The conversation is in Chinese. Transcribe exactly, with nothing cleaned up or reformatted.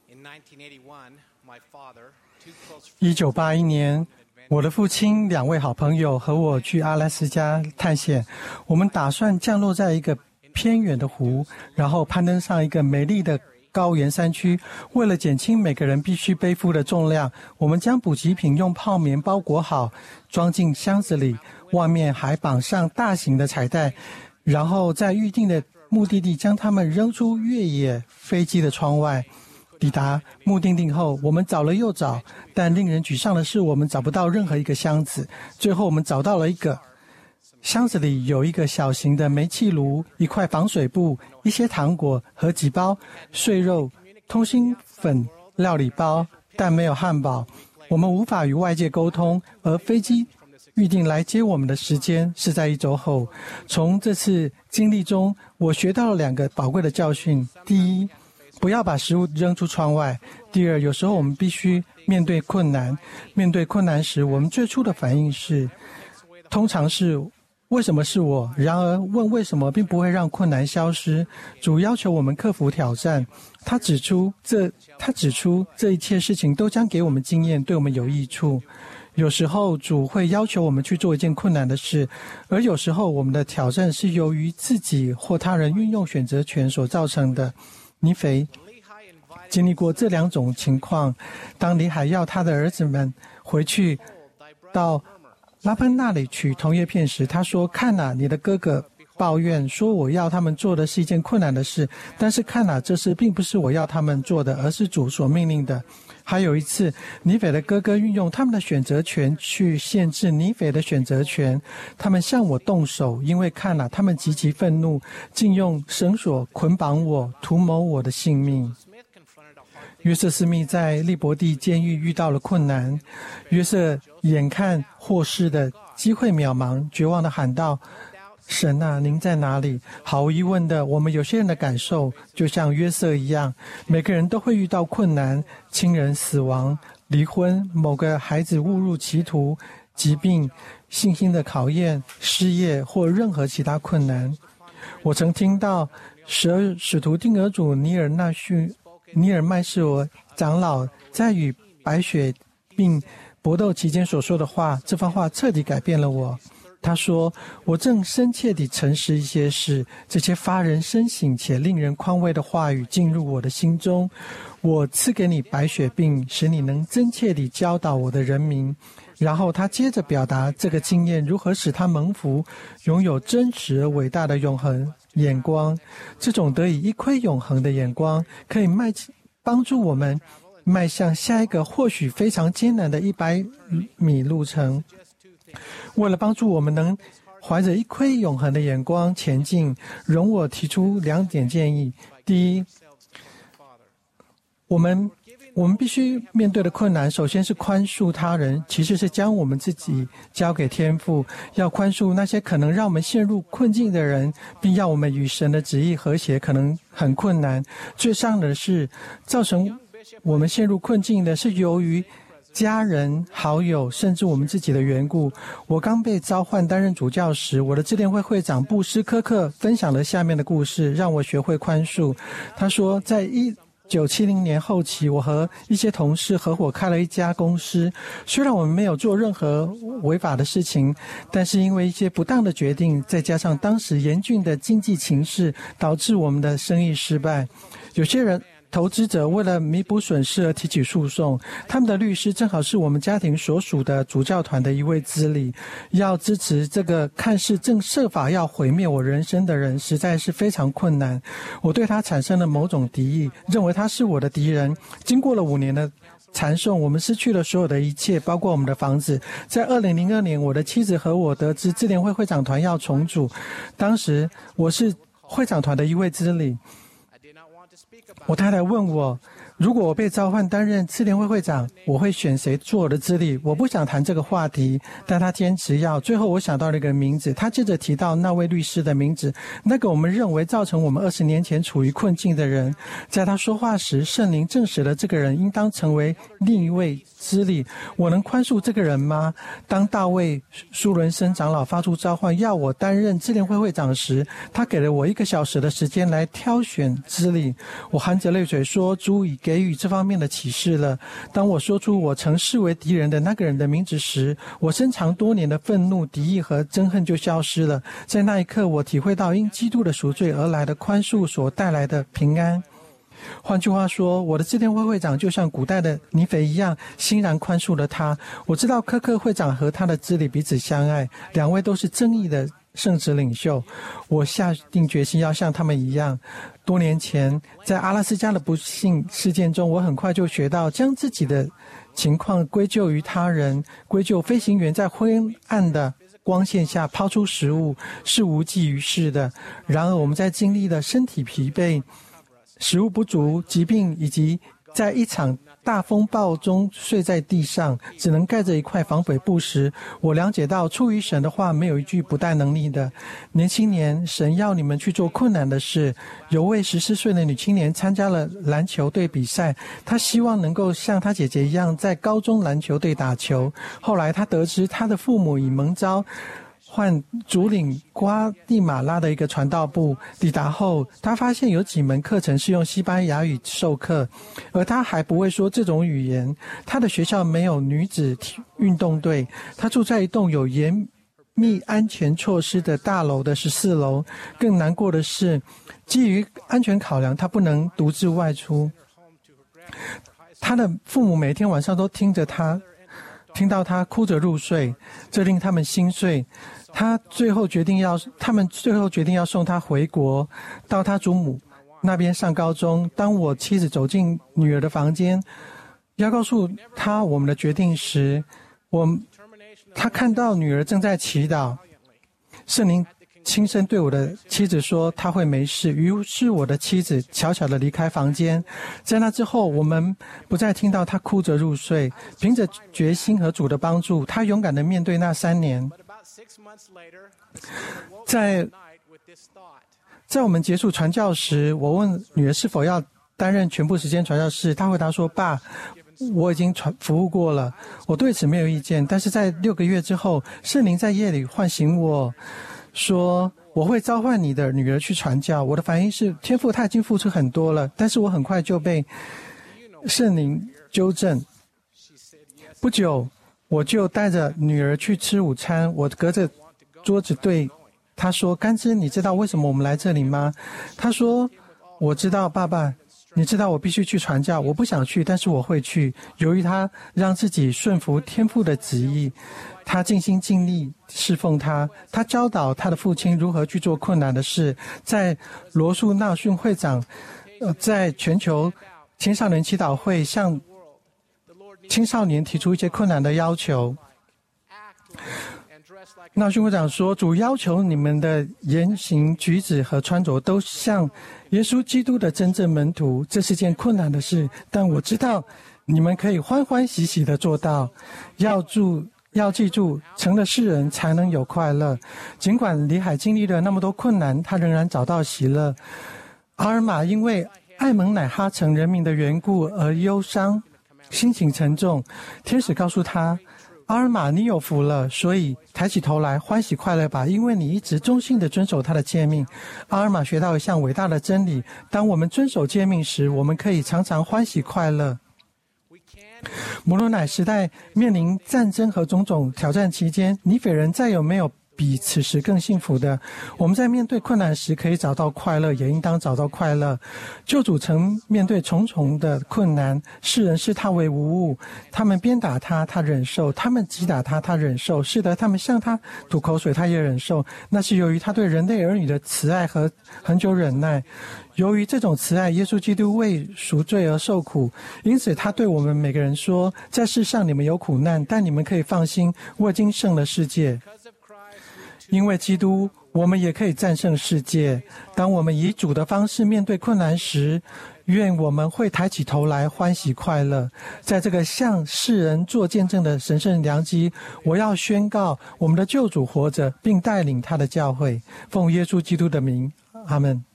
一九八一年，我的父亲、两位好朋友和我去阿拉斯加探险。我们打算降落在一个偏远的湖，然后攀登上一个美丽的高原山区。为了减轻每个人必须背负的重量，我们将补给品用泡棉包裹好，装进箱子里，外面还绑上大型的彩带，然后在预定的目的地将它们扔出越野飞机的窗外。抵达目的地后，我们找了又找，但令人沮丧的是，我们找不到任何一个箱子。最后我们找到了一个箱子，里有一个小型的煤气炉、一块防水布、一些糖果和几包碎肉、通心粉料理包，但没有汉堡。我们无法与外界沟通，而飞机预定来接我们的时间是在一周后。从这次经历中，我学到了两个宝贵的教训：第一，不要把食物扔出窗外；第二，有时候我们必须面对困难。面对困难时，我们最初的反应是，通常是为什么是我？然而，问为什么并不会让困难消失。主要求我们克服挑战。他指出，这他指出这一切事情都将给我们经验，对我们有益处。有时候主会要求我们去做一件困难的事，而有时候我们的挑战是由于自己或他人运用选择权所造成的。尼斐经历过这两种情况。当李海要他的儿子们回去到拉班那里取铜叶片时，他说：看啊，你的哥哥抱怨说我要他们做的是一件困难的事，但是看啊，这事并不是我要他们做的，而是主所命令的。还有一次，尼斐的哥哥运用他们的选择权去限制尼斐的选择权。他们向我动手，因为看了他们极其愤怒，竟用绳索捆绑我，图谋我的性命。约瑟斯密在利伯蒂监狱遇到了困难。约瑟眼看获释的机会渺茫，绝望地喊道：神啊，您在哪里？毫无疑问的，我们有些人的感受就像约瑟一样，每个人都会遇到困难，亲人死亡、离婚、某个孩子误入歧途、疾病、信心的考验、失业或任何其他困难。我曾听到使使徒定额主尼尔纳逊尼尔麦士罗长老在与白血病搏斗期间所说的话，这番话彻底改变了我。他说：我正深切地诚实一些事，这些发人深省且令人宽慰的话语进入我的心中。我赐给你白血病，使你能真切地教导我的人民。然后他接着表达这个经验如何使他蒙福，拥有真实而伟大的永恒眼光。这种得以一窥永恒的眼光，可以迈帮助我们迈向下一个或许非常艰难的一百米路程。为了帮助我们能怀着一窥永恒的眼光前进，容我提出两点建议。第一，我们我们必须面对的困难，首先是宽恕他人，其次是将我们自己交给天父。要宽恕那些可能让我们陷入困境的人，并要我们与神的旨意和谐，可能很困难。最伤的是，造成我们陷入困境的是由于家人、好友，甚至我们自己的缘故。我刚被召唤担任主教时，我的支联会会长布斯科克分享了下面的故事，让我学会宽恕。他说，在一九七零年后期，我和一些同事合伙开了一家公司。虽然我们没有做任何违法的事情，但是因为一些不当的决定，再加上当时严峻的经济情势，导致我们的生意失败。有些人投资者为了弥补损失而提起诉讼，他们的律师正好是我们家庭所属的主教团的一位资历。要支持这个看似正设法要毁灭我人生的人，实在是非常困难。我对他产生了某种敌意，认为他是我的敌人。经过了五年的缠讼，我们失去了所有的一切，包括我们的房子。在二零零二年，我的妻子和我得知支联会会长团要重组，当时我是会长团的一位资历。我太太问我，如果我被召唤担任支联会会长，我会选谁做我的资历？我不想谈这个话题，但他坚持要。最后我想到了一个名字，他接着提到那位律师的名字，那个我们认为造成我们二十年前处于困境的人。在他说话时，圣灵证实了这个人应当成为另一位资历。我能宽恕这个人吗？当大卫苏伦森长老发出召唤要我担任支联会会长时，他给了我一个小时的时间来挑选资历。我我含着泪水说，主已给予这方面的启示了。当我说出我曾视为敌人的那个人的名字时，我深藏多年的愤怒、敌意和憎恨就消失了。在那一刻，我体会到因基督的赎罪而来的宽恕所带来的平安。换句话说，我的支店会会长就像古代的尼腓一样，欣然宽恕了他。我知道科克会长和他的支理彼此相爱，两位都是正义的圣职领袖。我下定决心要像他们一样。多年前，在阿拉斯加的不幸事件中，我很快就学到将自己的情况归咎于他人，归咎飞行员在灰暗的光线下抛出食物是无济于事的。然而，我们在经历了身体疲惫、食物不足、疾病，以及在一场大风暴中睡在地上，只能盖着一块防水布时，我了解到出于神的话没有一句不带能力的。年轻年，神要你们去做困难的事。有位十四岁的女青年参加了篮球队比赛，她希望能够像她姐姐一样在高中篮球队打球。后来她得知她的父母已蒙召换主领瓜地马拉的一个传道部。抵达后，他发现有几门课程是用西班牙语授课，而他还不会说这种语言。他的学校没有女子运动队，他住在一栋有严密安全措施的大楼的十四楼。更难过的是，基于安全考量，他不能独自外出。他的父母每天晚上都听着他听到他哭着入睡，这令他们心碎。他最后决定要，他们最后决定要送他回国，到他祖母那边上高中。当我妻子走进女儿的房间，要告诉她我们的决定时，我他看到女儿正在祈祷。圣灵轻声对我的妻子说她会没事，于是我的妻子悄悄地离开房间。在那之后，我们不再听到她哭着入睡。凭着决心和主的帮助，她勇敢地面对那三年。在在我们结束传教时，我问女儿是否要担任全部时间传教士，她回答说，爸，我已经传服务过了。我对此没有意见。但是在六个月之后，圣灵在夜里唤醒我说，我会召唤你的女儿去传教。我的反应是，天父他已经付出很多了。但是我很快就被圣灵纠正。不久，我就带着女儿去吃午餐。我隔着桌子对她说，甘枝，你知道为什么我们来这里吗？她说，我知道，爸爸，你知道我必须去传教，我不想去，但是我会去。由于她让自己顺服天父的旨意，他尽心尽力侍奉他。他教导他的父亲如何去做困难的事。在罗素纳逊会长，呃，在全球青少年祈祷会向青少年提出一些困难的要求。纳逊会长说，主要求你们的言行举止和穿着都像耶稣基督的真正门徒。这是件困难的事，但我知道你们可以欢欢喜喜地做到。要住要记住，成了世人才能有快乐。尽管李海经历了那么多困难，他仍然找到喜乐。阿尔玛因为艾蒙乃哈城人民的缘故而忧伤，心情沉重。天使告诉他，阿尔玛，你有福了，所以抬起头来，欢喜快乐吧，因为你一直忠心地遵守他的诫命。阿尔玛学到一项伟大的真理，当我们遵守诫命时，我们可以常常欢喜快乐。摩罗乃时代面临战争和种种挑战期间，尼腓人再有没有比此时更幸福的？我们在面对困难时可以找到快乐，也应当找到快乐。救主曾面对重重的困难，世人视他为无物，他们鞭打他，他忍受；他们击打他，他忍受；是的，他们向他吐口水，他也忍受。那是由于他对人类儿女的慈爱和恒久忍耐。由于这种慈爱，耶稣基督为赎罪而受苦，因此他对我们每个人说，在世上你们有苦难，但你们可以放心，我已经胜了世界。因为基督，我们也可以战胜世界。当我们以主的方式面对困难时，愿我们会抬起头来欢喜快乐。在这个向世人做见证的神圣良机，我要宣告我们的救主活着，并带领他的教会。奉耶稣基督的名，阿们。